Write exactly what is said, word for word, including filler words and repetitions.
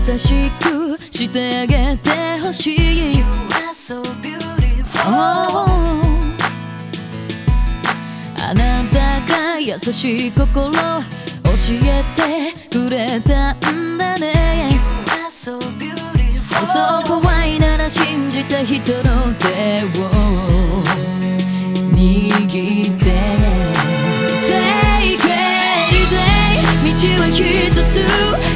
優しくしてあげてほしい You are so beautiful、oh、あなたが優しい心教えてくれたんだね You are so beautiful、 そう怖いなら信じた人の手を握って Take it easy 道は一つ